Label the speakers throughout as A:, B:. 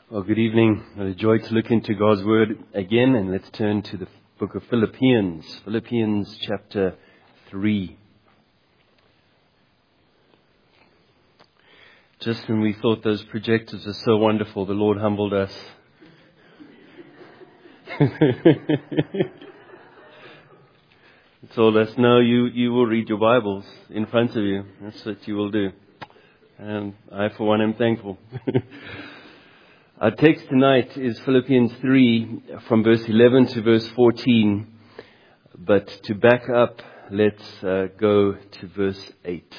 A: Well, good evening. What a joy to look into God's Word again, and let's turn to the book of Philippians. Philippians chapter 3. Just when we thought those projectors were so wonderful, the Lord humbled us. Told us, no, you will read your Bibles in front of you. That's what you will do. And I, for one, am thankful. Our text tonight is Philippians 3 from verse 11 to verse 14. But to back up, let's go to verse 8.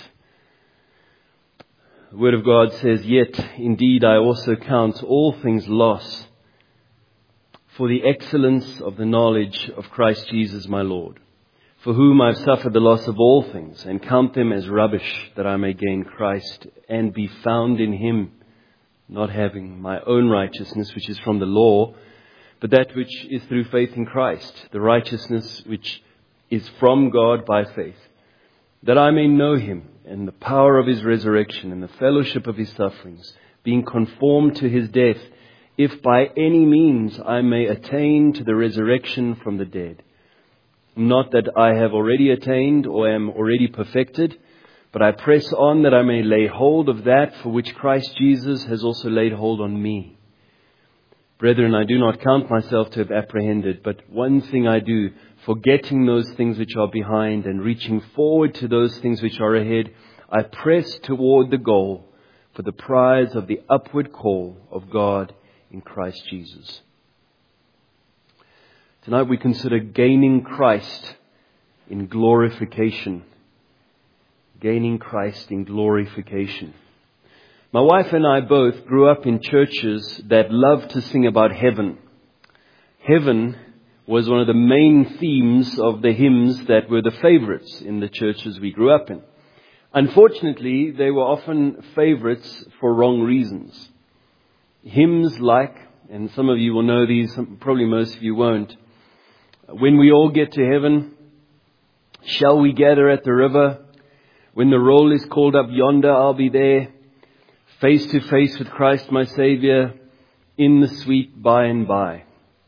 A: The Word of God says, "Yet indeed I also count all things loss for the excellence of the knowledge of Christ Jesus my Lord, for whom I've suffered the loss of all things, and count them as rubbish, that I may gain Christ and be found in Him, not having my own righteousness, which is from the law, but that which is through faith in Christ, the righteousness which is from God by faith, that I may know Him and the power of His resurrection and the fellowship of His sufferings, being conformed to His death, if by any means I may attain to the resurrection from the dead. Not that I have already attained or am already perfected, but I press on that I may lay hold of that for which Christ Jesus has also laid hold on me. Brethren, I do not count myself to have apprehended, but one thing I do, forgetting those things which are behind and reaching forward to those things which are ahead, I press toward the goal for the prize of the upward call of God in Christ Jesus." Tonight we consider gaining Christ in glorification. Gaining Christ in glorification. My wife and I both grew up in churches that loved to sing about heaven. Heaven was one of the main themes of the hymns that were the favorites in the churches we grew up in. Unfortunately, they were often favorites for wrong reasons. Hymns like, and some of you will know these, probably most of you won't, "When we all get to heaven, shall we gather at the river? When the roll is called up yonder, I'll be there, face to face with Christ my Savior, in the sweet by and by."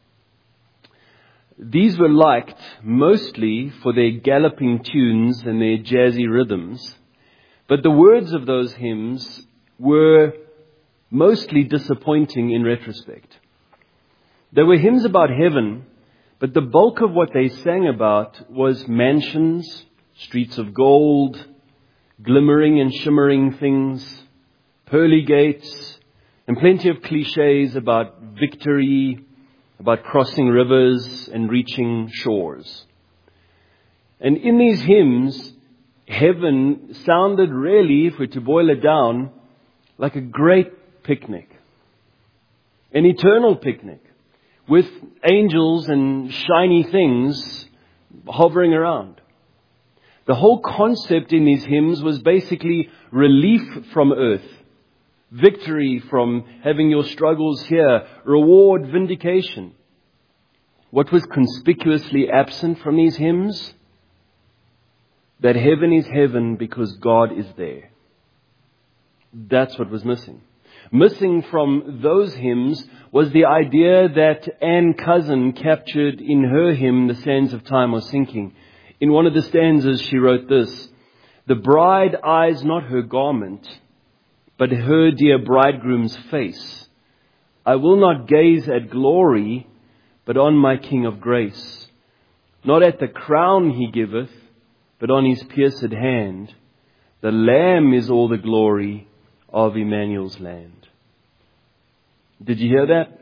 A: These were liked mostly for their galloping tunes and their jazzy rhythms, but the words of those hymns were mostly disappointing in retrospect. They were hymns about heaven, but the bulk of what they sang about was mansions, streets of gold, glimmering and shimmering things, pearly gates, and plenty of cliches about victory, about crossing rivers and reaching shores. And in these hymns, heaven sounded really, if we're to boil it down, like a great picnic. An eternal picnic with angels and shiny things hovering around. The whole concept in these hymns was basically relief from earth, victory from having your struggles here, reward, vindication. What was conspicuously absent from these hymns? That heaven is heaven because God is there. That's what was missing. Missing from those hymns was the idea that Anne Cousin captured in her hymn, "The Sands of Time Are Sinking." In one of the stanzas, she wrote this: "The bride eyes not her garment, but her dear bridegroom's face. I will not gaze at glory, but on my King of grace. Not at the crown He giveth, but on His pierced hand. The Lamb is all the glory of Emmanuel's land." Did you hear that?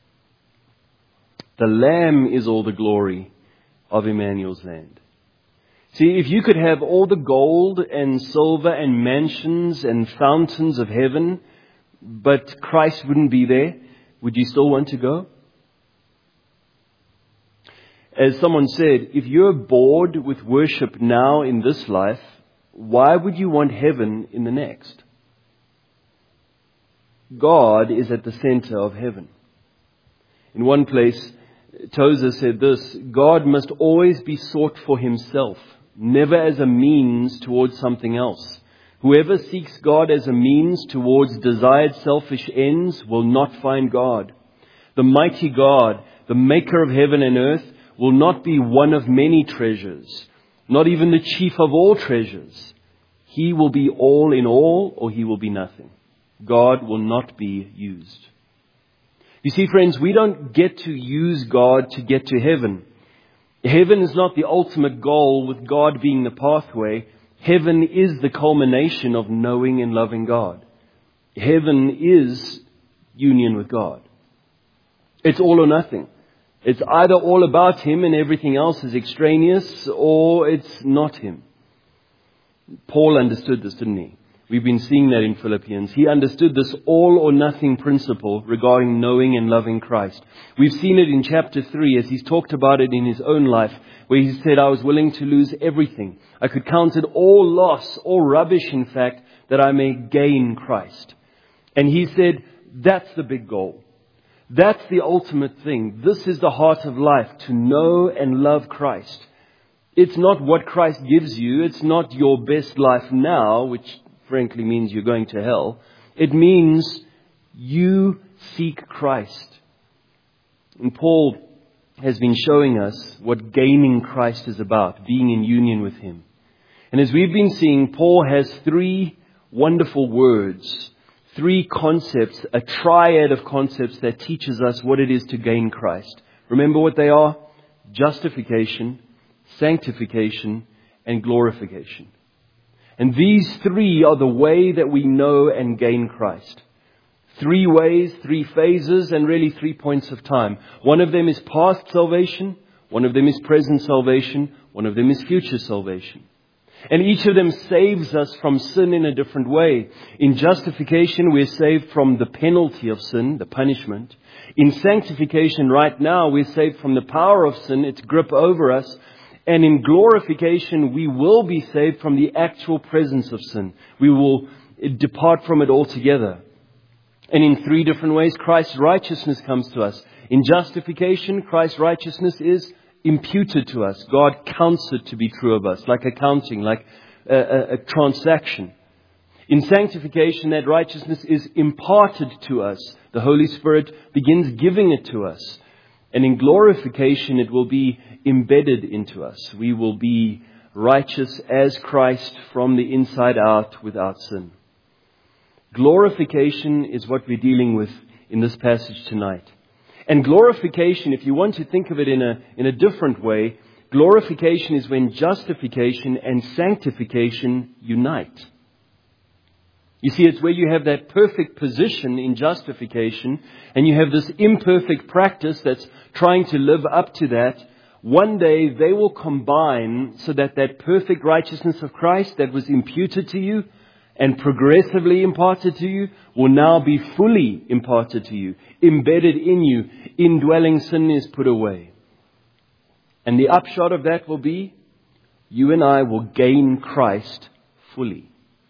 A: The Lamb is all the glory of Emmanuel's land. See, if you could have all the gold and silver and mansions and fountains of heaven, but Christ wouldn't be there, would you still want to go? As someone said, if you're bored with worship now in this life, why would you want heaven in the next? God is at the center of heaven. In one place, Tozer said this: "God must always be sought for Himself, never as a means towards something else. Whoever seeks God as a means towards desired selfish ends will not find God. The mighty God, the maker of heaven and earth, will not be one of many treasures, not even the chief of all treasures. He will be all in all, or he will be nothing. God will not be used. You see, friends, we don't get to use God to get to heaven. Heaven is not the ultimate goal, with God being the pathway. Heaven is the culmination of knowing and loving God. Heaven is union with God. It's all or nothing. It's either all about Him and everything else is extraneous, or it's not Him. Paul understood this, didn't he? We've been seeing that in Philippians. He understood this all or nothing principle regarding knowing and loving Christ. We've seen it in chapter 3 as he's talked about it in his own life, where he said, I was willing to lose everything. I could count it all loss, all rubbish, in fact, that I may gain Christ. And he said, that's the big goal. That's the ultimate thing. This is the heart of life, to know and love Christ. It's not what Christ gives you. It's not your best life now, which frankly means you're going to hell. It means you seek Christ. And Paul has been showing us what gaining Christ is about, being in union with Him. And as we've been seeing, Paul has 3 wonderful words, 3 concepts, a triad of concepts that teaches us what it is to gain Christ. Remember what they are? Justification, sanctification, and glorification. And these 3 are the way that we know and gain Christ. 3 ways, 3 phases, and really 3 points of time. One of them is past salvation. One of them is present salvation. One of them is future salvation. And each of them saves us from sin in a different way. In justification, we're saved from the penalty of sin, the punishment. In sanctification, right now, we're saved from the power of sin, its grip over us. And in glorification, we will be saved from the actual presence of sin. We will depart from it altogether. And in 3 different ways, Christ's righteousness comes to us. In justification, Christ's righteousness is imputed to us. God counts it to be true of us, like accounting, like a transaction. In sanctification, that righteousness is imparted to us. The Holy Spirit begins giving it to us. And in glorification, it will be embedded into us. We will be righteous as Christ from the inside out without sin. Glorification is what we're dealing with in this passage tonight. And glorification, if you want to think of it in a different way, glorification is when justification and sanctification unite. You see, it's where you have that perfect position in justification and you have this imperfect practice that's trying to live up to that. One day they will combine so that that perfect righteousness of Christ that was imputed to you and progressively imparted to you will now be fully imparted to you, embedded in you. Indwelling sin is put away. And the upshot of that will be you and I will gain Christ fully.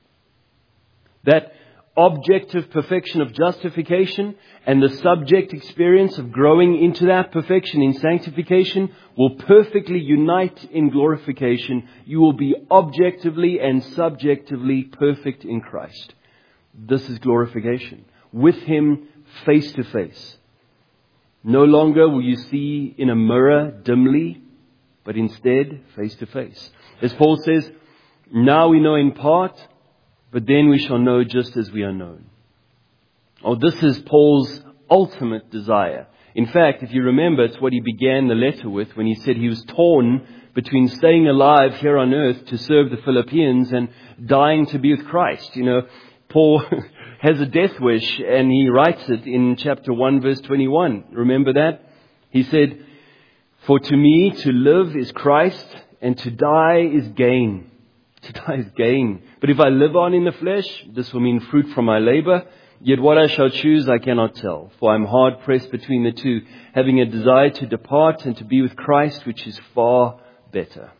A: That objective perfection of justification and the subject experience of growing into that perfection in sanctification will perfectly unite in glorification. You will be objectively and subjectively perfect in Christ. This is glorification. With Him face to face. No longer will you see in a mirror dimly, but instead face to face. As Paul says, now we know in part, but then we shall know just as we are known. Oh, this is Paul's ultimate desire. In fact, if you remember, it's what he began the letter with when he said he was torn between staying alive here on earth to serve the Philippians and dying to be with Christ. You know, Paul has a death wish and he writes it in chapter 1 verse 21. Remember that? He said, for to me to live is Christ and to die is gain. To die is gain. But if I live on in the flesh, this will mean fruit from my labor. Yet what I shall choose I cannot tell. For I am hard pressed between the two, having a desire to depart and to be with Christ, which is far better.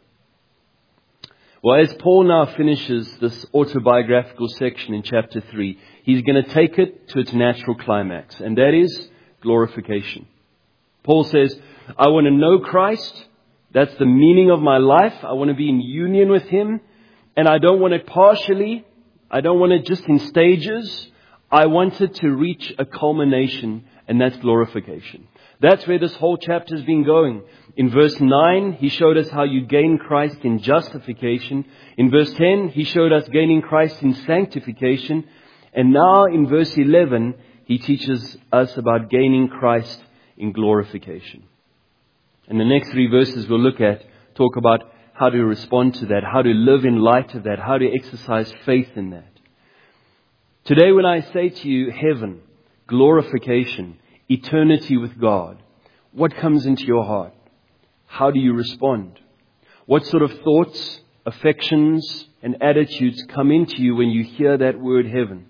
A: Well, as Paul now finishes this autobiographical section in chapter 3, he's going to take it to its natural climax. And that is glorification. Paul says, I want to know Christ. That's the meaning of my life. I want to be in union with Him. And I don't want it partially. I don't want it just in stages. I want it to reach a culmination, and that's glorification. That's where this whole chapter has been going. In verse 9, he showed us how you gain Christ in justification. In verse 10, he showed us gaining Christ in sanctification. And now in verse 11, he teaches us about gaining Christ in glorification. And the next 3 verses we'll look at talk about how to respond to that, how to live in light of that, how to exercise faith in that. Today when I say to you heaven, glorification, eternity with God, what comes into your heart? How do you respond? What sort of thoughts, affections, and attitudes come into you when you hear that word heaven?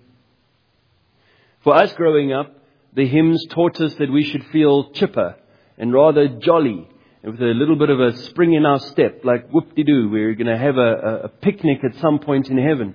A: For us growing up, the hymns taught us that we should feel chipper and rather jolly, with a little bit of a spring in our step, like whoop-de-doo, we're going to have a picnic at some point in heaven.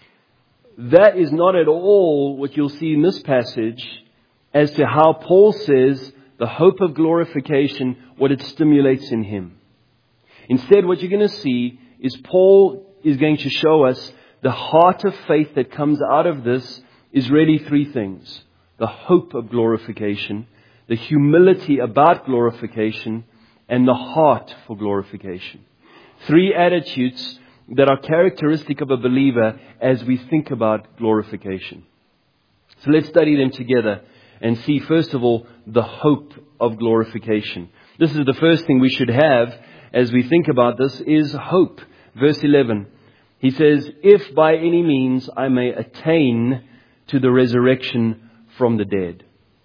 A: That is not at all what you'll see in this passage as to how Paul says the hope of glorification, what it stimulates in him. Instead, what you're going to see is Paul is going to show us the heart of faith that comes out of this is really 3 things. The hope of glorification, the humility about glorification, and the heart for glorification. 3 attitudes that are characteristic of a believer as we think about glorification. So let's study them together and see, first of all, the hope of glorification. This is the first thing we should have as we think about this is hope. Verse 11, he says, if by any means I may attain to the resurrection from the dead.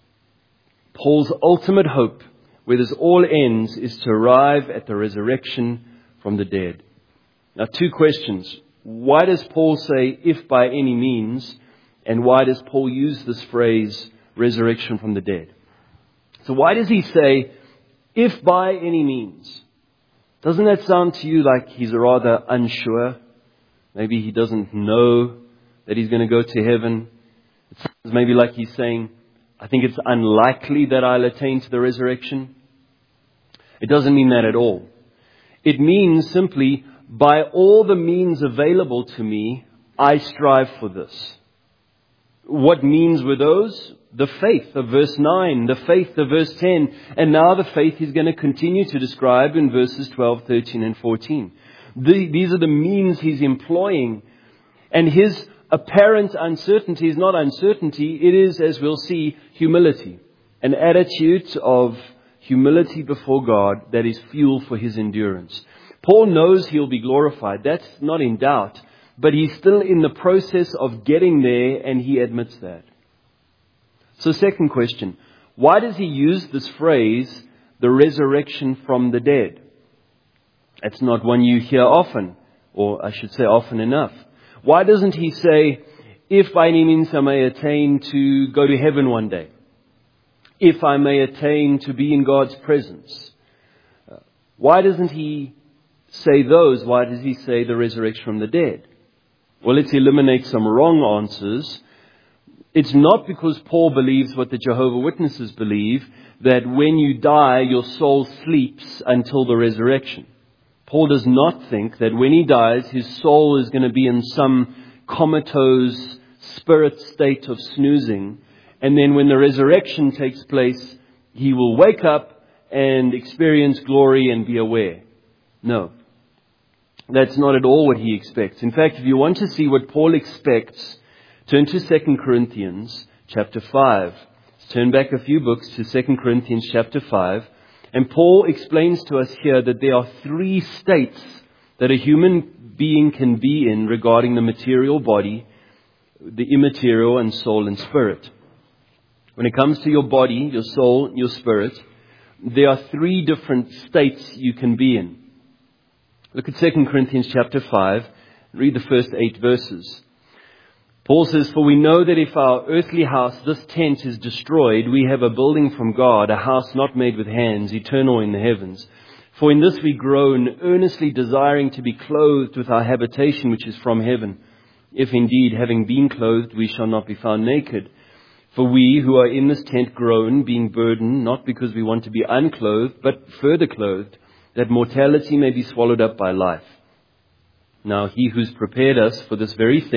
A: Paul's ultimate hope, where this all ends, is to arrive at the resurrection from the dead. Now, 2 questions. Why does Paul say, if by any means, and why does Paul use this phrase, resurrection from the dead? So why does he say, if by any means? Doesn't that sound to you like he's rather unsure? Maybe he doesn't know that he's going to go to heaven. It sounds maybe like he's saying, I think it's unlikely that I'll attain to the resurrection. It doesn't mean that at all. It means simply, by all the means available to me, I strive for this. What means were those? The faith of verse 9, the faith of verse 10, and now the faith he's going to continue to describe in verses 12, 13, and 14. These are the means he's employing. And his apparent uncertainty is not uncertainty. It is, as we'll see, humility. An attitude of humility before God that is fuel for his endurance. Paul knows he'll be glorified. That's not in doubt. But he's still in the process of getting there, and he admits that. So, second question. Why does he use this phrase, the resurrection from the dead? It's not one you hear often, or I should say often enough. Why doesn't he say, if by any means I may attain to go to heaven one day? If I may attain to be in God's presence? Why doesn't he say those? Why does he say the resurrection from the dead? Well, let's eliminate some wrong answers. It's not because Paul believes what the Jehovah's Witnesses believe, that when you die, your soul sleeps until the resurrection. Paul does not think that when he dies, his soul is going to be in some comatose spirit state of snoozing. And then when the resurrection takes place, he will wake up and experience glory and be aware. No. That's not at all what he expects. In fact, if you want to see what Paul expects, turn to 2 Corinthians chapter 5. Let's turn back a few books to 2 Corinthians chapter 5. And Paul explains to us here that there are 3 states that a human being can be in regarding the material body, the immaterial, and soul and spirit. When it comes to your body, your soul, your spirit, there are 3 different states you can be in. Look at 2 Corinthians chapter 5. Read the first 8 verses. Paul says, for we know that if our earthly house, this tent, is destroyed, we have a building from God, a house not made with hands, eternal in the heavens. For in this we groan, earnestly desiring to be clothed with our habitation which is from heaven. If indeed, having been clothed, we shall not be found naked. For we who are in this tent groan, being burdened, not because we want to be unclothed, but further clothed, that mortality may be swallowed up by life. Now he who's prepared us for this very thing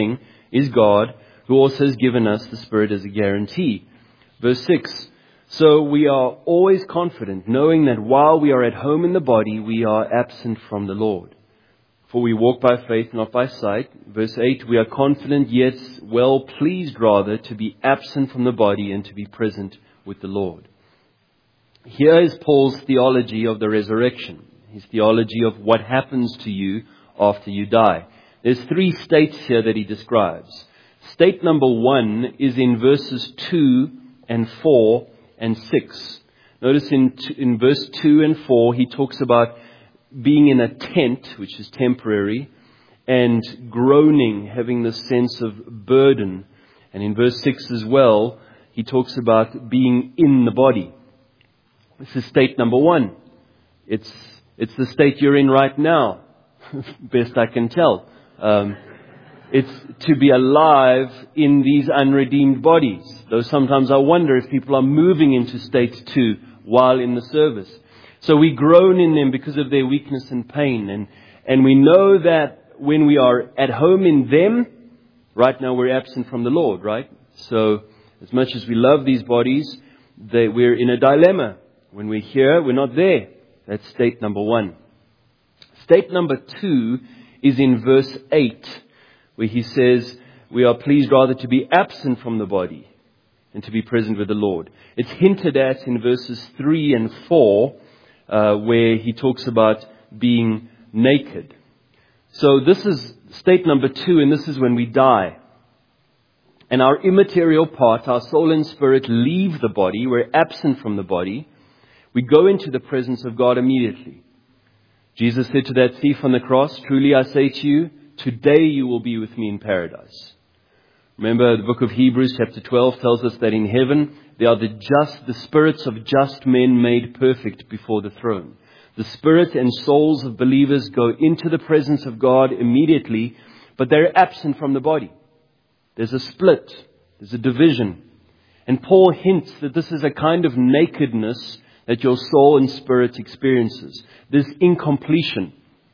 A: is God, who also has given us the Spirit as a guarantee. Verse 6, so we are always confident, knowing that while we are at home in the body, we are absent from the Lord. For we walk by faith, not by sight. Verse 8, we are confident, yet well pleased rather to be absent from the body and to be present with the Lord. Here is Paul's theology of the resurrection. His theology of what happens to you after you die. There's 3 states here that he describes. State number 1 is in verses 2 and 4 and 6. Notice in verse 2 and 4, he talks about being in a tent, which is temporary, and groaning, having the sense of burden. And in verse 6 as well, he talks about being in the body. This is state number 1. It's the state you're in right now, best I can tell. It's to be alive in these unredeemed bodies. Though sometimes I wonder if people are moving into state 2 while in the service. So we groan in them because of their weakness and pain. And we know that when we are at home in them, right now we're absent from the Lord, right? So as much as we love these bodies, we're in a dilemma. When we're here, we're not there. That's state number 1. State number 2 is in verse 8, where he says, we are pleased rather to be absent from the body and to be present with the Lord. It's hinted at in verses 3 and 4, where he talks about being naked. So this is state number 2, and this is when we die. And our immaterial part, our soul and spirit, leave the body. We're absent from the body. We go into the presence of God immediately. Jesus said to that thief on the cross, truly I say to you, today you will be with me in paradise. Remember, the book of Hebrews chapter 12 tells us that in heaven, they are the spirits of just men made perfect before the throne. The spirit and souls of believers go into the presence of God immediately, but they're absent from the body. There's a split. There's a division. And Paul hints that this is a kind of nakedness that your soul and spirit experiences. This incompletion.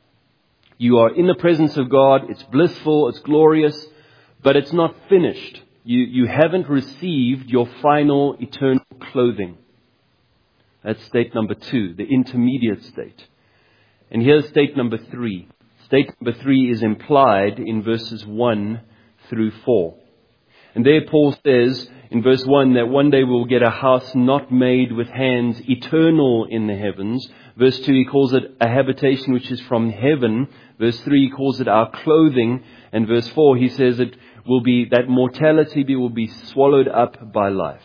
A: You are in the presence of God. It's blissful. It's glorious. But it's not finished. You haven't received your final eternal clothing. That's state number 2, the intermediate state. And here's state number 3. State number 3 is implied in verses 1 through 4. And there Paul says in verse 1 that one day we'll get a house not made with hands, eternal in the heavens. Verse 2, he calls it a habitation which is from heaven. Verse 3, he calls it our clothing. And verse 4, he says it will be that mortality will be swallowed up by life.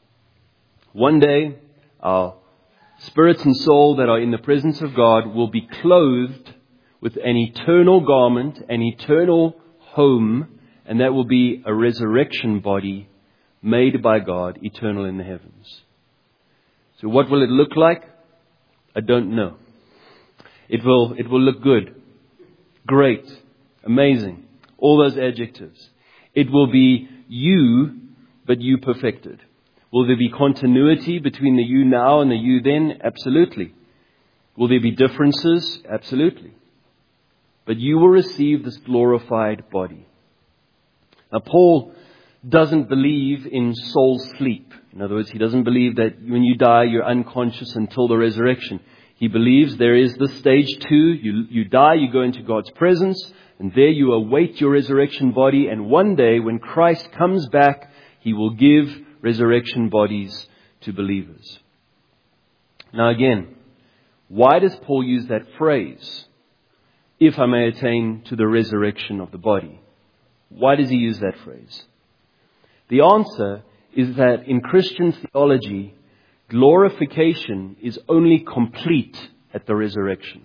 A: One day, our spirits and soul that are in the presence of God will be clothed with an eternal garment, an eternal home, and that will be a resurrection body made by God, eternal in the heavens. So what will it look like? I don't know. It will look good, great, amazing, all those adjectives. It will be you, but you perfected. Will there be continuity between the you now and the you then? Absolutely. Will there be differences? Absolutely. But you will receive this glorified body. Now, Paul doesn't believe in soul sleep. In other words, he doesn't believe that when you die, you're unconscious until the resurrection. He believes there is this stage 2. You die, you go into God's presence, and there you await your resurrection body. And one day, when Christ comes back, he will give resurrection bodies to believers. Now again, why does Paul use that phrase? If I may attain to the resurrection of the body. Why does he use that phrase? The answer is that in Christian theology, glorification is only complete at the resurrection.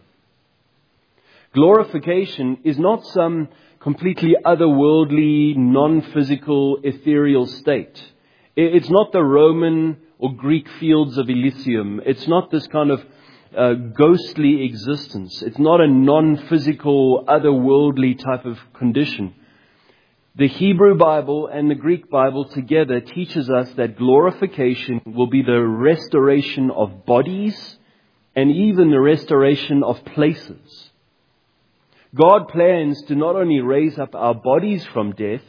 A: Glorification is not some completely otherworldly, non-physical, ethereal state. It's not the Roman or Greek fields of Elysium. It's not this kind of ghostly existence. It's not a non-physical, otherworldly type of condition. The Hebrew Bible and the Greek Bible together teaches us that glorification will be the restoration of bodies and even the restoration of places. God plans to not only raise up our bodies from death,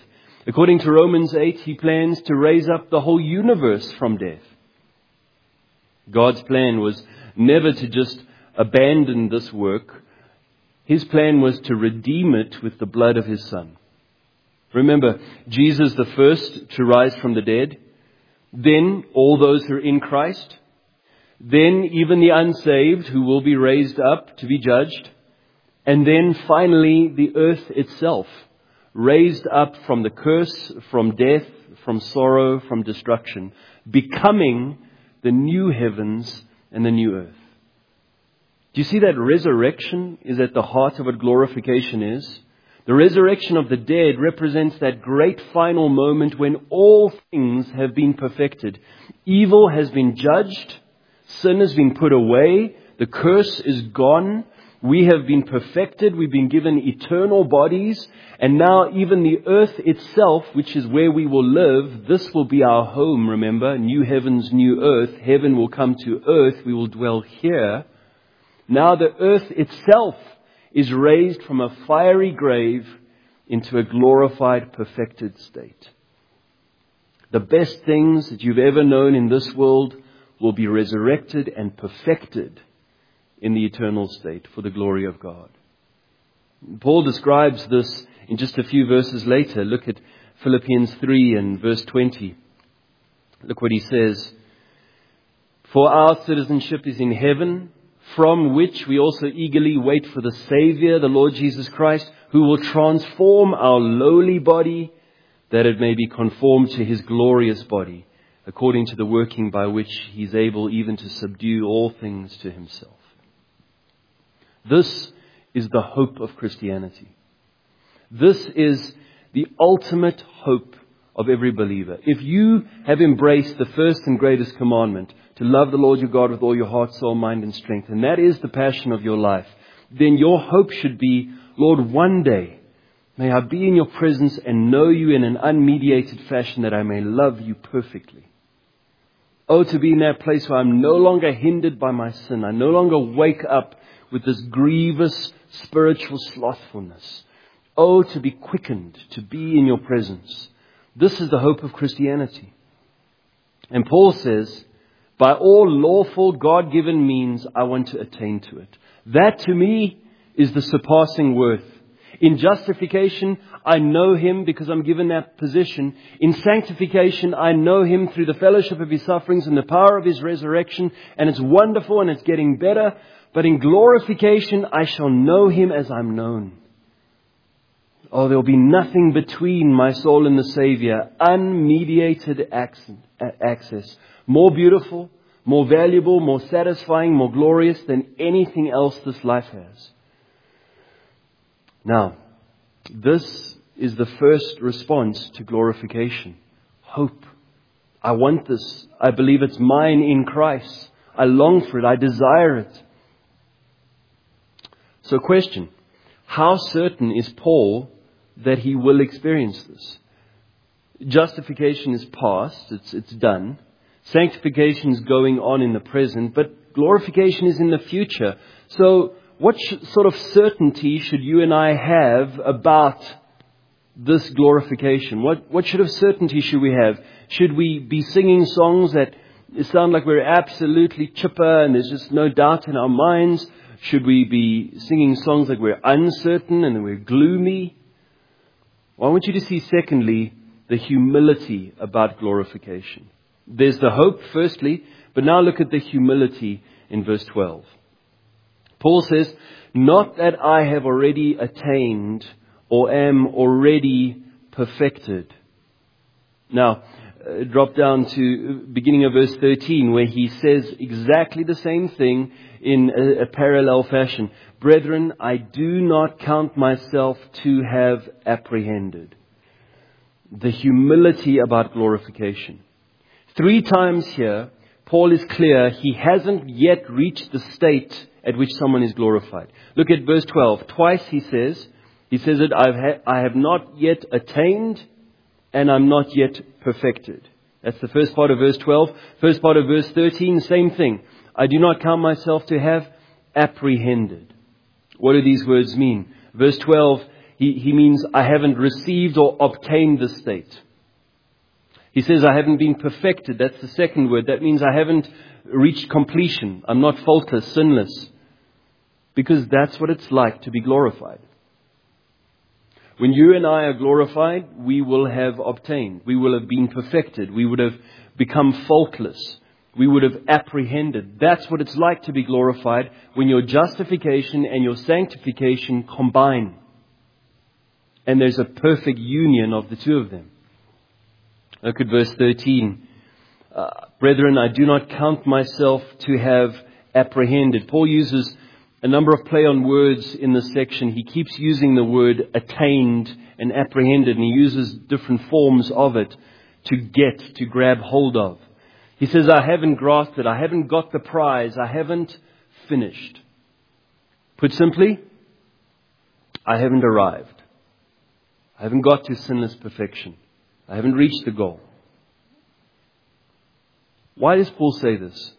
A: According to Romans 8, He plans to raise up the whole universe from death. God's plan was never to just abandon this work. His plan was to redeem it with the blood of His Son. Remember, Jesus the first to rise from the dead, then all those who are in Christ, then even the unsaved who will be raised up to be judged, and then finally the earth itself, raised up from the curse, from death, from sorrow, from destruction, becoming the new heavens and the new earth. Do you see that resurrection is at the heart of what glorification is? The resurrection of the dead represents that great final moment when all things have been perfected. Evil has been judged. Sin has been put away. The curse is gone. We have been perfected. We've been given eternal bodies. And now even the earth itself, which is where we will live, this will be our home, remember? New heavens, new earth. Heaven will come to earth. We will dwell here. Now the earth itself is raised from a fiery grave into a glorified, perfected state. The best things that you've ever known in this world will be resurrected and perfected in the eternal state for the glory of God. Paul describes this in just a few verses later. Look at Philippians 3 and verse 20. Look what he says. For our citizenship is in heaven, from which we also eagerly wait for the Savior, the Lord Jesus Christ, who will transform our lowly body, that it may be conformed to His glorious body, according to the working by which He's able even to subdue all things to Himself. This is the hope of Christianity. This is the ultimate hope of every believer. If you have embraced the first and greatest commandment, to love the Lord your God with all your heart, soul, mind, and strength, and that is the passion of your life, then your hope should be, Lord, one day may I be in your presence and know you in an unmediated fashion that I may love you perfectly. Oh, to be in that place where I'm no longer hindered by my sin. I no longer wake up with this grievous spiritual slothfulness. Oh, to be quickened, to be in your presence. This is the hope of Christianity. And Paul says, by all lawful God-given means, I want to attain to it. That to me is the surpassing worth. In justification, I know Him because I'm given that position. In sanctification, I know Him through the fellowship of His sufferings and the power of His resurrection. And it's wonderful and it's getting better. But in glorification, I shall know Him as I'm known. Oh, there will be nothing between my soul and the Savior. Unmediated access. More beautiful, more valuable, more satisfying, more glorious than anything else this life has. Now, this is the first response to glorification. Hope. I want this. I believe it's mine in Christ. I long for it. I desire it. So question, how certain is Paul that he will experience this? Justification is past. It's done. Sanctification is going on in the present, but glorification is in the future. So what sort of certainty should you and I have about this glorification? What sort of certainty should we have? Should we be singing songs that sound like we're absolutely chipper and there's just no doubt in our minds? Should we be singing songs like we're uncertain and we're gloomy? Well, I want you to see, secondly, the humility about glorification. There's the hope, firstly, but now look at the humility in verse 12. Paul says, not that I have already attained or am already perfected. Now, drop down to beginning of verse 13, where he says exactly the same thing in a parallel fashion. Brethren, I do not count myself to have apprehended. The humility about glorification. 3 times here, Paul is clear he hasn't yet reached the state at which someone is glorified. Look at verse 12. Twice he says that I have not yet attained and I'm not yet perfected. That's the first part of verse 12. First part of verse 13, same thing. I do not count myself to have apprehended. What do these words mean? Verse 12, he means I haven't received or obtained the state. He says I haven't been perfected. That's the second word. That means I haven't reached completion. I'm not faultless, sinless. Because that's what it's like to be glorified. When you and I are glorified, we will have obtained. We will have been perfected. We would have become faultless. We would have apprehended. That's what it's like to be glorified when your justification and your sanctification combine. And there's a perfect union of the two of them. Look at verse 13. Brethren, I do not count myself to have apprehended. Paul uses a number of play on words in this section. He keeps using the word attained and apprehended, and he uses different forms of it to get, to grab hold of. He says, I haven't grasped it. I haven't got the prize. I haven't finished. Put simply, I haven't arrived. I haven't got to sinless perfection. I haven't reached the goal. Why does Paul say this?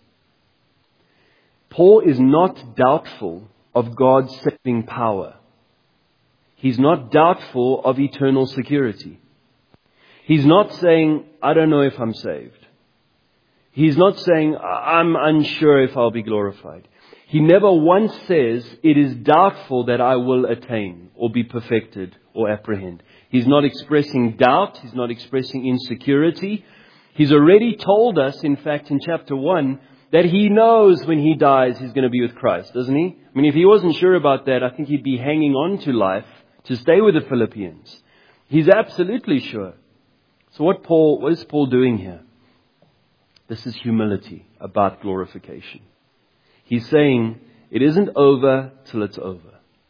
A: Paul is not doubtful of God's saving power. He's not doubtful of eternal security. He's not saying, I don't know if I'm saved. He's not saying, I'm unsure if I'll be glorified. He never once says, it is doubtful that I will attain or be perfected or apprehend. He's not expressing doubt. He's not expressing insecurity. He's already told us, in fact, in chapter 1, that he knows when he dies he's going to be with Christ, doesn't he? I mean, if he wasn't sure about that, I think he'd be hanging on to life to stay with the Philippians. He's absolutely sure. So what is Paul doing here? This is humility about glorification. He's saying it isn't over till it's over.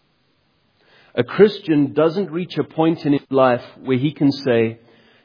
A: A Christian doesn't reach a point in his life where he can say,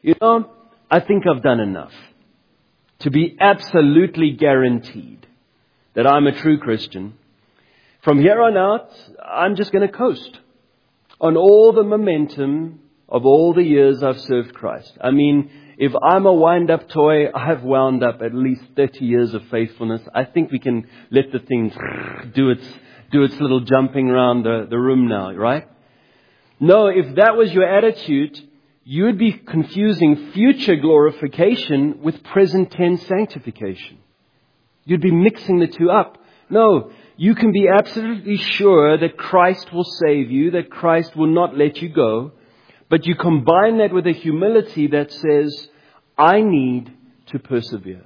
A: I think I've done enough to be absolutely guaranteed that I'm a true Christian. From here on out, I'm just going to coast on all the momentum of all the years I've served Christ. I mean, if I'm a wind-up toy, I've wound up at least 30 years of faithfulness. I think we can let the thing do its little jumping around the room now, right? No, if that was your attitude, you would be confusing future glorification with present tense sanctification. You'd be mixing the two up. No, you can be absolutely sure that Christ will save you, that Christ will not let you go. But you combine that with a humility that says, I need to persevere.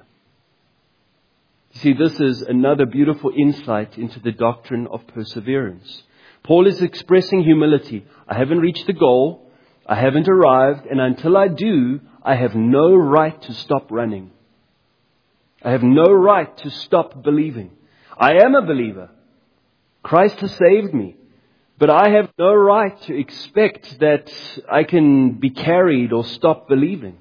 A: You see, this is another beautiful insight into the doctrine of perseverance. Paul is expressing humility. I haven't reached the goal. I haven't arrived. And until I do, I have no right to stop running. I have no right to stop believing. I am a believer. Christ has saved me. But I have no right to expect that I can be carried or stop believing.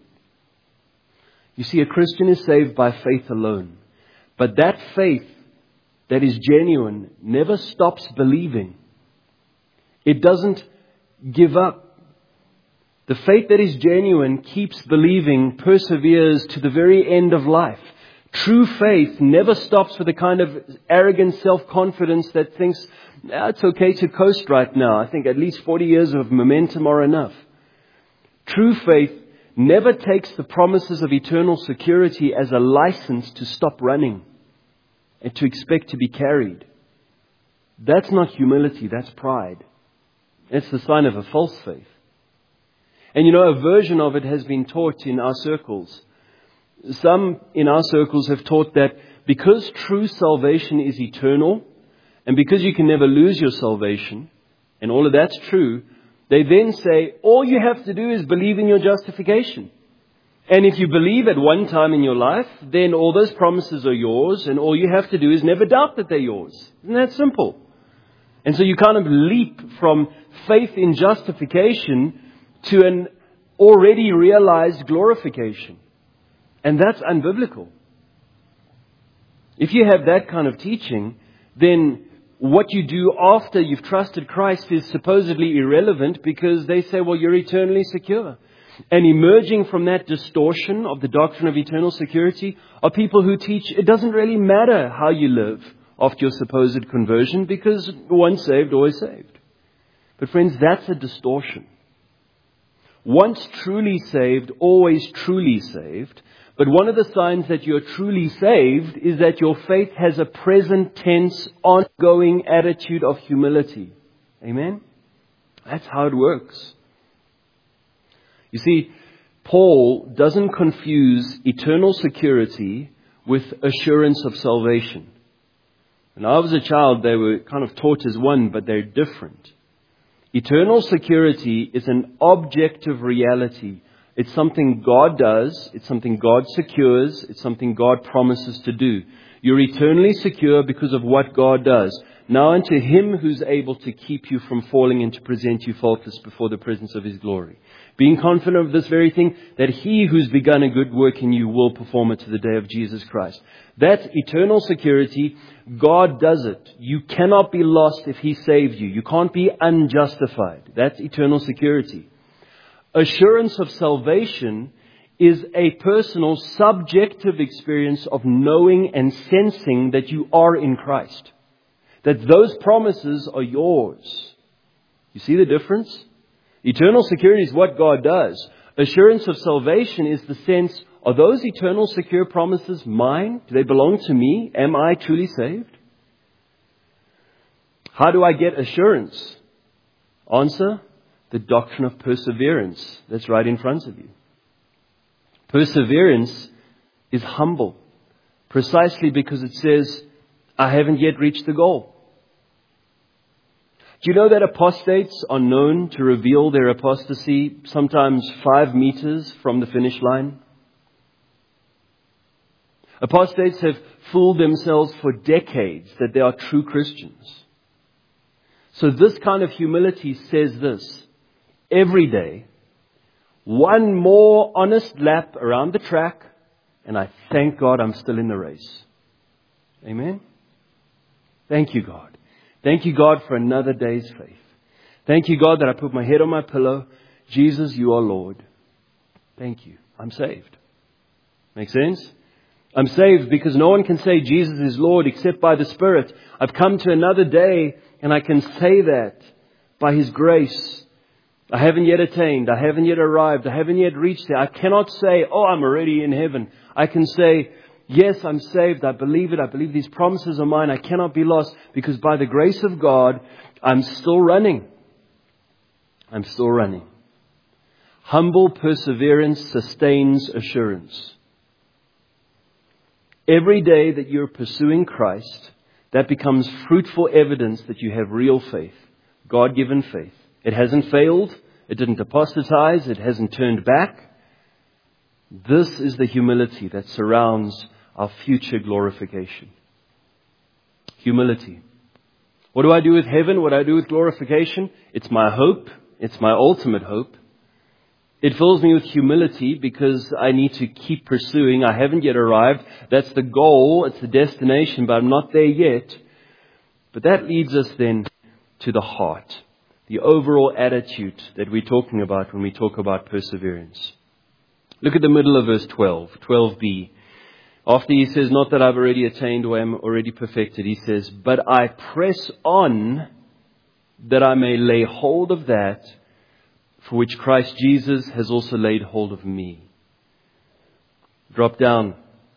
A: You see, a Christian is saved by faith alone. But that faith that is genuine never stops believing. It doesn't give up. The faith that is genuine keeps believing, perseveres to the very end of life. True faith never stops with a kind of arrogant self-confidence that thinks, it's okay to coast right now. I think at least 40 years of momentum are enough. True faith never takes the promises of eternal security as a license to stop running and to expect to be carried. That's not humility, that's pride. It's the sign of a false faith. And a version of it has been taught in our circles. Some in our circles have taught that because true salvation is eternal, and because you can never lose your salvation, and all of that's true, they then say, all you have to do is believe in your justification. And if you believe at one time in your life, then all those promises are yours, and all you have to do is never doubt that they're yours. Isn't that simple? And so you kind of leap from faith in justification to an already realized glorification. And that's unbiblical. If you have that kind of teaching, then what you do after you've trusted Christ is supposedly irrelevant because they say, well, you're eternally secure. And emerging from that distortion of the doctrine of eternal security are people who teach it doesn't really matter how you live after your supposed conversion because once saved, always saved. But friends, that's a distortion. Once truly saved, always truly saved. But one of the signs that you're truly saved is that your faith has a present tense, ongoing attitude of humility. Amen? That's how it works. You see, Paul doesn't confuse eternal security with assurance of salvation. When I was a child, they were kind of taught as one, but they're different. Eternal security is an objective reality. It's something God does. It's something God secures. It's something God promises to do. You're eternally secure because of what God does. Now unto Him who's able to keep you from falling and to present you faultless before the presence of His glory. Being confident of this very thing, that He who's begun a good work in you will perform it to the day of Jesus Christ. That's eternal security. God does it. You cannot be lost if He saved you. You can't be unjustified. That's eternal security. Assurance of salvation is a personal, subjective experience of knowing and sensing that you are in Christ. That those promises are yours. You see the difference? Eternal security is what God does. Assurance of salvation is the sense, are those eternal secure promises mine? Do they belong to me? Am I truly saved? How do I get assurance? Answer, the doctrine of perseverance. That's right in front of you. Perseverance is humble, precisely because it says, I haven't yet reached the goal. Do you know that apostates are known to reveal their apostasy sometimes 5 meters from the finish line? Apostates have fooled themselves for decades that they are true Christians. So this kind of humility says this: every day, one more honest lap around the track, and I thank God I'm still in the race. Amen? Thank you, God. Thank you, God, for another day's faith. Thank you, God, that I put my head on my pillow. Jesus, you are Lord. Thank you. I'm saved. Make sense? I'm saved because no one can say Jesus is Lord except by the Spirit. I've come to another day and I can say that by His grace. I haven't yet attained. I haven't yet arrived. I haven't yet reached there. I cannot say, oh, I'm already in heaven. I can say, yes, I'm saved. I believe it. I believe these promises are mine. I cannot be lost because by the grace of God, I'm still running. I'm still running. Humble perseverance sustains assurance. Every day that you're pursuing Christ, that becomes fruitful evidence that you have real faith, God-given faith. It hasn't failed. It didn't apostatize. It hasn't turned back. This is the humility that surrounds our future glorification. Humility. What do I do with heaven? What do I do with glorification? It's my hope. It's my ultimate hope. It fills me with humility because I need to keep pursuing. I haven't yet arrived. That's the goal. It's the destination, but I'm not there yet. But that leads us then to the heart, the overall attitude that we're talking about when we talk about perseverance. Look at the middle of verse 12, 12b. After he says, not that I've already attained or am already perfected, he says, but I press on that I may lay hold of that for which Christ Jesus has also laid hold of me. Drop down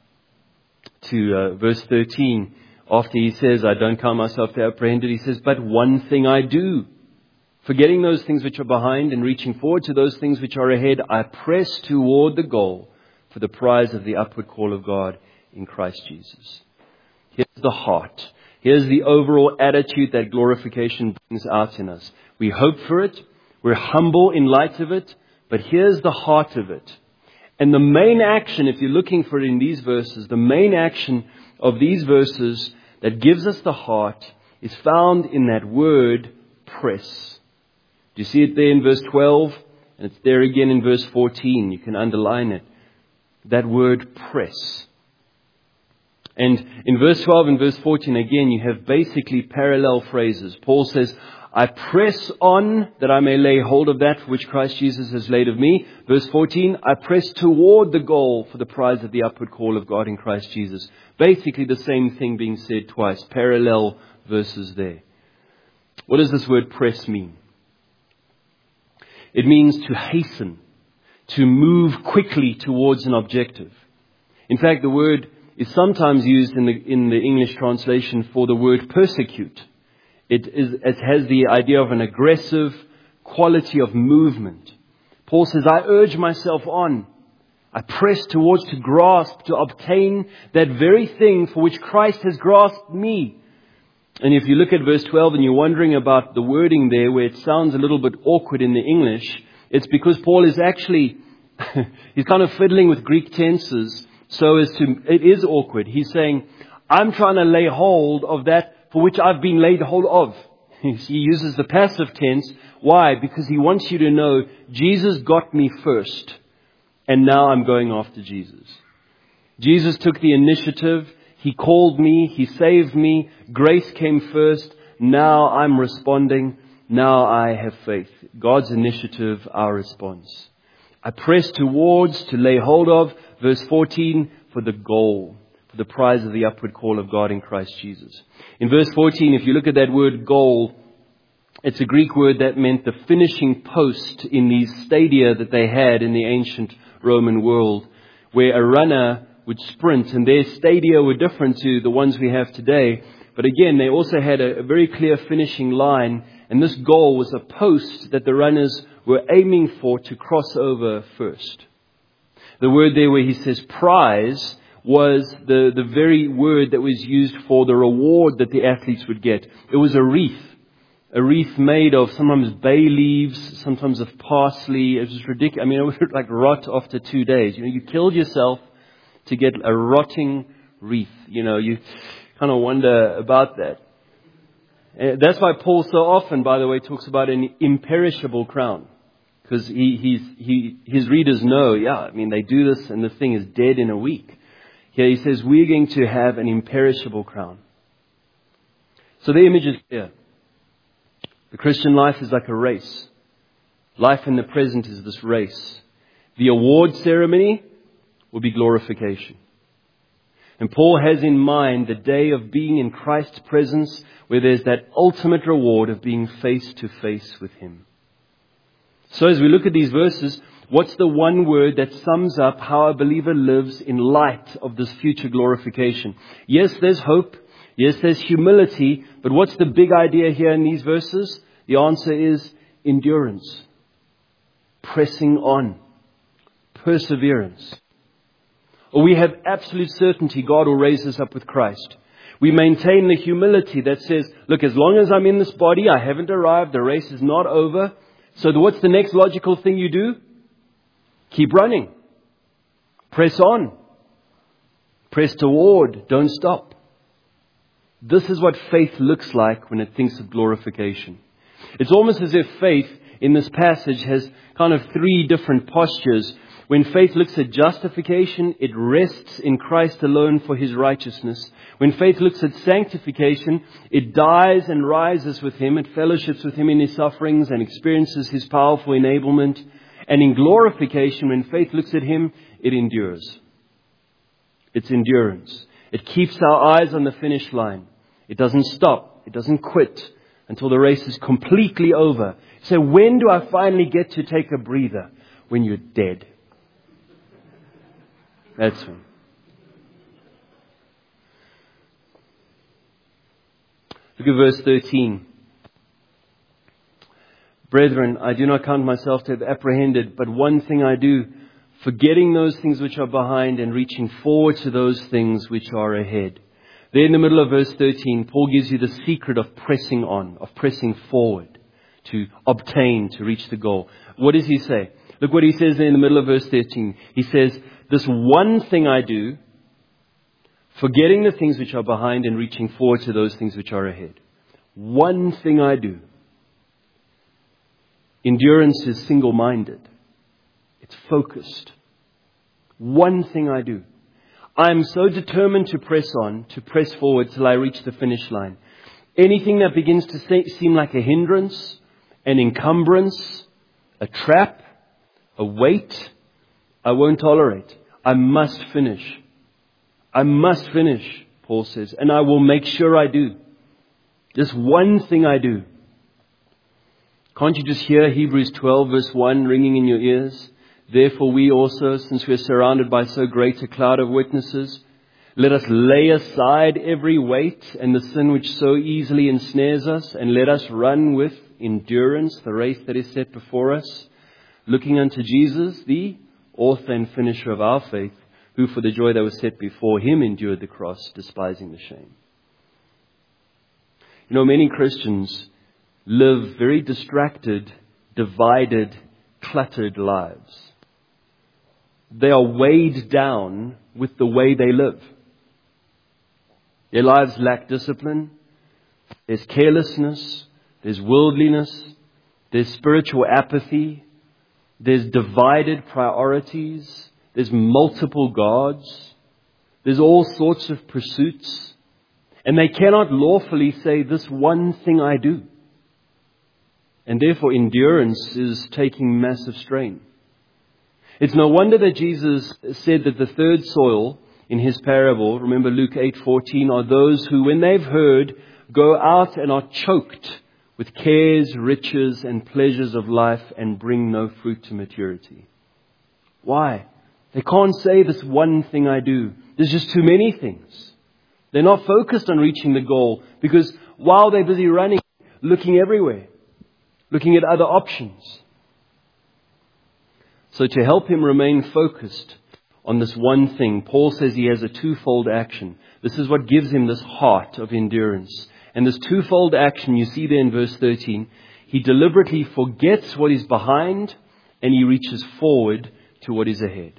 A: to verse 13. After he says, I don't count myself to have apprehended, he says, but one thing I do. Forgetting those things which are behind and reaching forward to those things which are ahead, I press toward the goal for the prize of the upward call of God in Christ Jesus. Here's the heart. Here's the overall attitude that glorification brings out in us. We hope for it. We're humble in light of it. But here's the heart of it. And the main action, if you're looking for it in these verses, the main action of these verses that gives us the heart is found in that word, press. Do you see it there in verse 12? And it's there again in verse 14. You can underline it. That word, press. And in verse 12 and verse 14, again, you have basically parallel phrases. Paul says, I press on that I may lay hold of that for which Christ Jesus has laid of me. Verse 14, I press toward the goal for the prize of the upward call of God in Christ Jesus. Basically the same thing being said twice. Parallel verses there. What does this word press mean? It means to hasten, to move quickly towards an objective. In fact, the word is sometimes used in the English translation for the word persecute. It has the idea of an aggressive quality of movement. Paul says, I urge myself on. I press towards to grasp, to obtain that very thing for which Christ has grasped me. And if you look at verse 12 and you're wondering about the wording there where it sounds a little bit awkward in the English, it's because Paul is actually, he's kind of fiddling with Greek tenses so as to, it is awkward. He's saying, I'm trying to lay hold of that for which I've been laid hold of. He uses the passive tense. Why? Because he wants you to know Jesus got me first. And now I'm going after Jesus. Jesus took the initiative. He called me. He saved me. Grace came first. Now I'm responding. Now I have faith. God's initiative, our response. I press towards, to lay hold of, verse 14, for the goal, for the prize of the upward call of God in Christ Jesus. In verse 14, if you look at that word goal, it's a Greek word that meant the finishing post in these stadia that they had in the ancient Roman world, where a runner would sprint, and their stadia were different to the ones we have today. But again, they also had a very clear finishing line, and this goal was a post that the runners were aiming for to cross over first. The word there where he says prize was the very word that was used for the reward that the athletes would get. It was a wreath made of sometimes bay leaves, sometimes of parsley. It was ridiculous. I mean, it would like rot after 2 days. You killed yourself to get a rotting wreath. You kind of wonder about that. That's why Paul so often, by the way, talks about an imperishable crown. Because his readers know, they do this and the thing is dead in a week. Here he says, we're going to have an imperishable crown. So the image is clear. The Christian life is like a race. Life in the present is this race. The award ceremony will be glorification. And Paul has in mind the day of being in Christ's presence, where there's that ultimate reward of being face to face with Him. So as we look at these verses, what's the one word that sums up how a believer lives in light of this future glorification? Yes, there's hope. Yes, there's humility. But what's the big idea here in these verses? The answer is endurance. Pressing on. Perseverance. Or we have absolute certainty God will raise us up with Christ. We maintain the humility that says, look, as long as I'm in this body, I haven't arrived, the race is not over. So what's the next logical thing you do? Keep running. Press on. Press toward. Don't stop. This is what faith looks like when it thinks of glorification. It's almost as if faith in this passage has kind of 3 different postures. When faith looks at justification, it rests in Christ alone for His righteousness. When faith looks at sanctification, it dies and rises with Him. It fellowships with Him in His sufferings and experiences His powerful enablement. And in glorification, when faith looks at Him, it endures. It's endurance. It keeps our eyes on the finish line. It doesn't stop. It doesn't quit until the race is completely over. So when do I finally get to take a breather? When you're dead. That's when. Look at verse 13. Brethren, I do not count myself to have apprehended, but one thing I do, forgetting those things which are behind and reaching forward to those things which are ahead. There in the middle of verse 13, Paul gives you the secret of pressing on, of pressing forward to obtain, to reach the goal. What does he say? Look what he says there in the middle of verse 13. He says, this one thing I do, forgetting the things which are behind and reaching forward to those things which are ahead. One thing I do. Endurance is single-minded. It's focused. One thing I do. I'm so determined to press on, to press forward till I reach the finish line. Anything that begins to seem like a hindrance, an encumbrance, a trap, a weight, I won't tolerate. I must finish. I must finish, Paul says, and I will make sure I do. This one thing I do. Can't you just hear Hebrews 12 verse 1 ringing in your ears? Therefore we also, since we are surrounded by so great a cloud of witnesses, let us lay aside every weight and the sin which so easily ensnares us, and let us run with endurance the race that is set before us, looking unto Jesus, the author and finisher of our faith, who for the joy that was set before him endured the cross, despising the shame. You know, many Christians live very distracted, divided, cluttered lives. They are weighed down with the way they live. Their lives lack discipline. There's carelessness. There's worldliness. There's spiritual apathy. There's divided priorities. There's multiple gods. There's all sorts of pursuits. And they cannot lawfully say, this one thing I do. And therefore endurance is taking massive strain. It's no wonder that Jesus said that the third soil in his parable, remember Luke 8:14, are those who, when they've heard, go out and are choked with cares, riches, and pleasures of life and bring no fruit to maturity. Why? They can't say this one thing I do. There's just too many things. They're not focused on reaching the goal because while they're busy running, looking everywhere, looking at other options. So to help him remain focused on this one thing, Paul says he has a twofold action. This is what gives him this heart of endurance. And this twofold action, you see there in verse 13, he deliberately forgets what is behind and he reaches forward to what is ahead.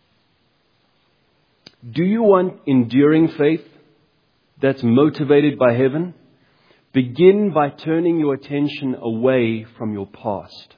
A: Do you want enduring faith that's motivated by heaven? Begin by turning your attention away from your past.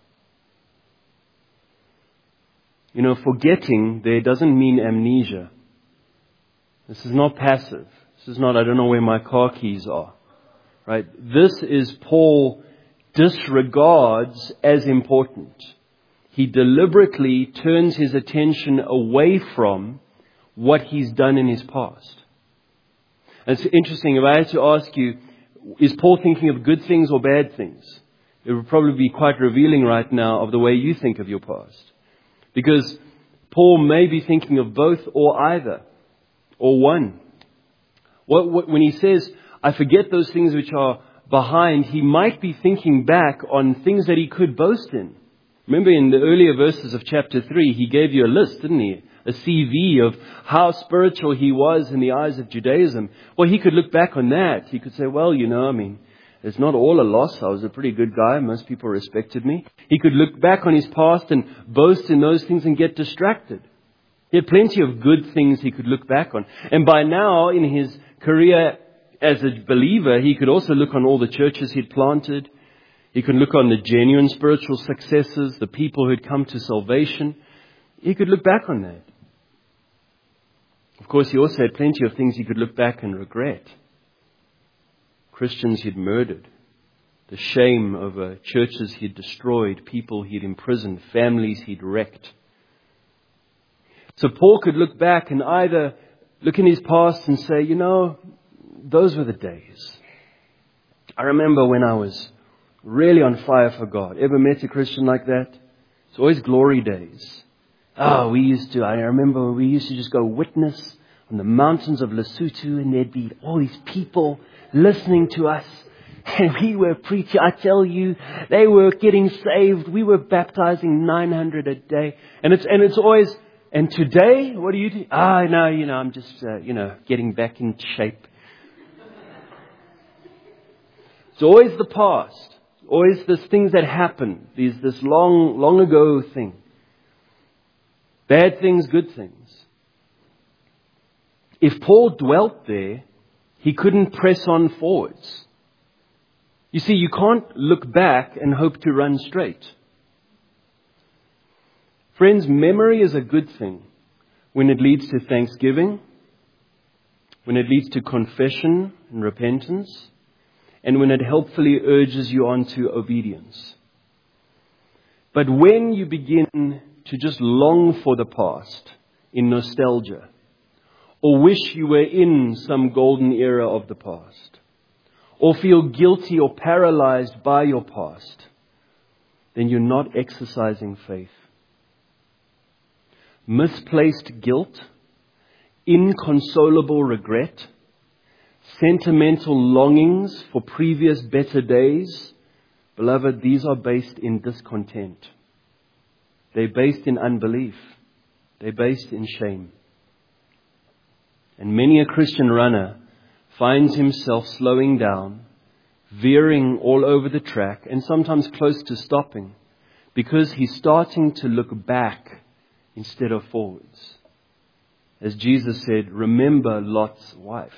A: You know, forgetting there doesn't mean amnesia. This is not passive. This is not, I don't know where my car keys are. Right? This is Paul disregards as important. He deliberately turns his attention away from what he's done in his past. And it's interesting, if I had to ask you, is Paul thinking of good things or bad things? It would probably be quite revealing right now of the way you think of your past. Because Paul may be thinking of both or either, or one. When he says, I forget those things which are behind, he might be thinking back on things that he could boast in. Remember in the earlier verses of chapter 3, he gave you a list, didn't he? A CV of how spiritual he was in the eyes of Judaism. Well, he could look back on that. He could say, well, it's not all a loss. I was a pretty good guy. Most people respected me. He could look back on his past and boast in those things and get distracted. He had plenty of good things he could look back on. And by now, in his career as a believer, he could also look on all the churches he'd planted. He could look on the genuine spiritual successes, the people who had come to salvation. He could look back on that. Of course, he also had plenty of things he could look back and regret. Christians he'd murdered, the shame over churches he'd destroyed, people he'd imprisoned, families he'd wrecked. So Paul could look back and either look in his past and say, those were the days. I remember when I was really on fire for God. Ever met a Christian like that? It's always glory days. I remember we used to just go witness on the mountains of Lesotho, and there'd be all these people listening to us. And we were preaching. I tell you, they were getting saved. We were baptizing 900 a day. And it's always, and today, what do you do? No, I'm just, getting back in shape. It's always the past. Always these things that happen. This long ago thing. Bad things, good things. If Paul dwelt there, he couldn't press on forwards. You see, you can't look back and hope to run straight. Friends, memory is a good thing when it leads to thanksgiving, when it leads to confession and repentance, and when it helpfully urges you on to obedience. But when you begin to just long for the past in nostalgia, or wish you were in some golden era of the past, or feel guilty or paralyzed by your past, then you're not exercising faith. Misplaced guilt, inconsolable regret, sentimental longings for previous better days, beloved, these are based in discontent. They're based in unbelief. They're based in shame. And many a Christian runner finds himself slowing down, veering all over the track, and sometimes close to stopping, because he's starting to look back instead of forwards. As Jesus said, remember Lot's wife.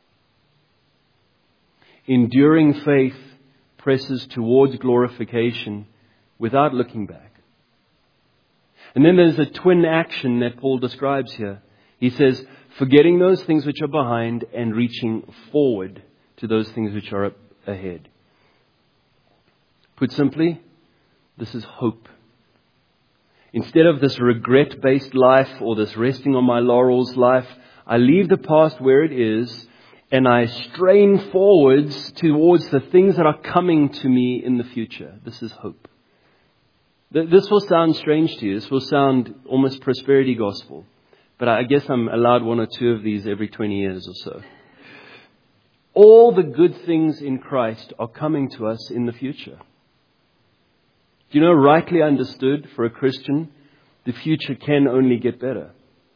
A: Enduring faith presses towards glorification without looking back. And then there's a twin action that Paul describes here. He says, forgetting those things which are behind and reaching forward to those things which are ahead. Put simply, this is hope. Instead of this regret-based life or this resting on my laurels life, I leave the past where it is and I strain forwards towards the things that are coming to me in the future. This is hope. This will sound strange to you. This will sound almost prosperity gospel. But I guess I'm allowed one or two of these every 20 years or so. All the good things in Christ are coming to us in the future. Do you know, rightly understood for a Christian, the future can only get better.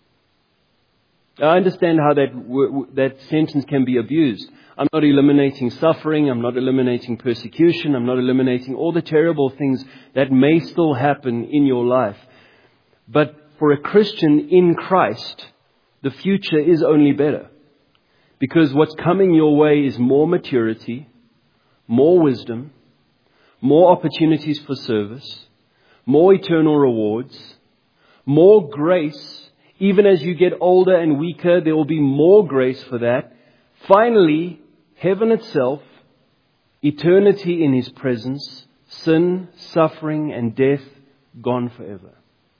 A: I understand how that sentence can be abused. I'm not eliminating suffering. I'm not eliminating persecution. I'm not eliminating all the terrible things that may still happen in your life. But for a Christian in Christ, the future is only better. Because what's coming your way is more maturity, more wisdom, more opportunities for service, more eternal rewards, more grace. Even as you get older and weaker, there will be more grace for that. Finally, heaven itself, eternity in His presence, sin, suffering, and death gone forever.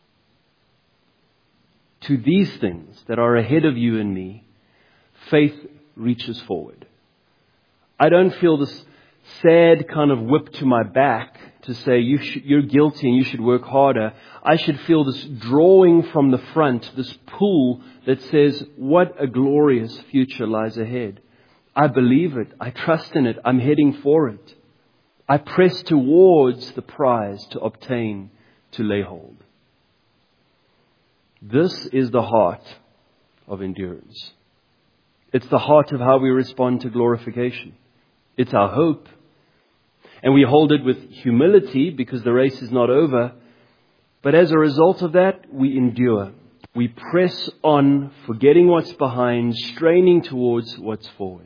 A: To these things that are ahead of you and me, faith reaches forward. I don't feel this sad kind of whip to my back to say you're guilty and you should work harder. I should feel this drawing from the front, this pull that says, what a glorious future lies ahead. I believe it. I trust in it. I'm heading for it. I press towards the prize to obtain, to lay hold. This is the heart of endurance. It's the heart of how we respond to glorification. It's our hope. And we hold it with humility because the race is not over. But as a result of that, we endure. We press on, forgetting what's behind, straining towards what's forward.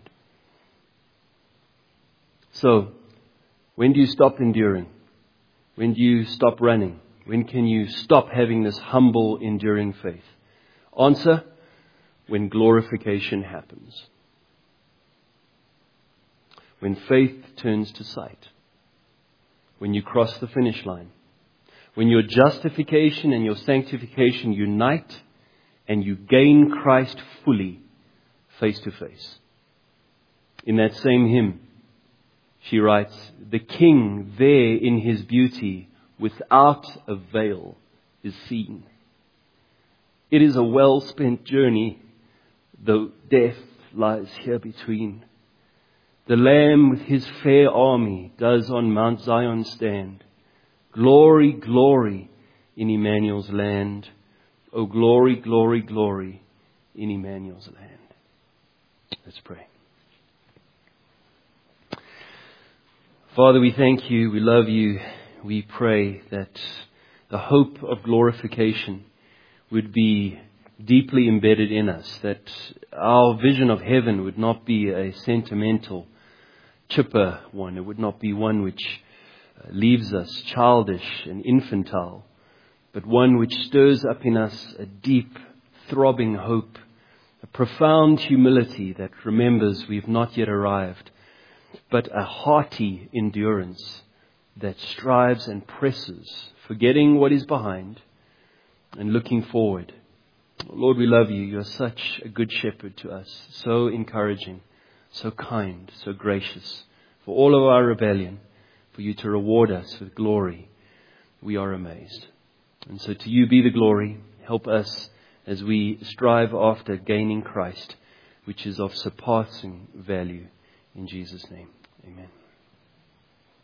A: So, when do you stop enduring? When do you stop running? When can you stop having this humble, enduring faith? Answer, when glorification happens. When faith turns to sight. When you cross the finish line. When your justification and your sanctification unite and you gain Christ fully face to face. In that same hymn, she writes, the King there in His beauty without a veil is seen. It is a well-spent journey, though death lies here between. The Lamb with His fair army does on Mount Zion stand. Glory, glory in Emmanuel's land. Oh, glory, glory, glory in Emmanuel's land. Let's pray. Father, we thank You. We love You. We pray that the hope of glorification would be deeply embedded in us, that our vision of heaven would not be a sentimental, chipper one. It would not be one which leaves us childish and infantile, but one which stirs up in us a deep, throbbing hope, a profound humility that remembers we've not yet arrived, but a hearty endurance that strives and presses, forgetting what is behind and looking forward. Lord, we love You. You are such a good shepherd to us, so encouraging, so kind, so gracious. For all of our rebellion, for You to reward us with glory, we are amazed. And so to you be the glory. Help us as we strive after gaining Christ, which is of surpassing value. In Jesus' name, amen.